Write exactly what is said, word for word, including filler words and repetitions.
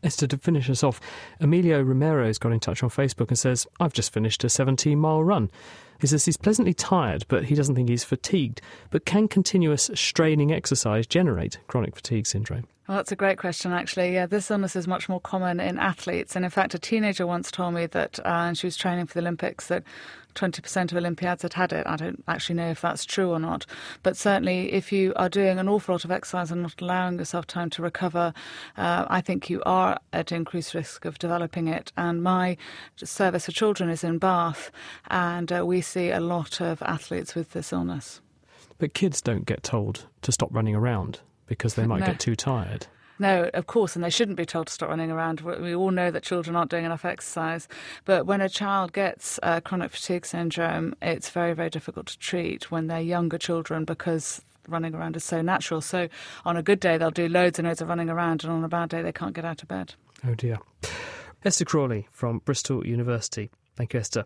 Esther, to finish us off, Emilio Romero's got in touch on Facebook and says, I've just finished a seventeen-mile run. He says he's pleasantly tired, but he doesn't think he's fatigued. But can continuous straining exercise generate chronic fatigue syndrome? Well, that's a great question, actually. Yeah, this illness is much more common in athletes. And in fact, a teenager once told me that, uh, and she was training for the Olympics, that twenty percent of Olympiads had had it. I don't actually know if that's true or not. But certainly, if you are doing an awful lot of exercise and not allowing yourself time to recover, uh, I think you are at increased risk of developing it. And my service for children is in Bath, and uh, we see a lot of athletes with this illness. But kids don't get told to stop running around because they might No. get too tired. No, of course, and they shouldn't be told to stop running around. We all know that children aren't doing enough exercise. But when a child gets uh, chronic fatigue syndrome, it's very, very difficult to treat when they're younger children because running around is so natural. So on a good day, they'll do loads and loads of running around, and on a bad day, they can't get out of bed. Oh dear. Esther Crawley from Bristol University. Thank you, Esther.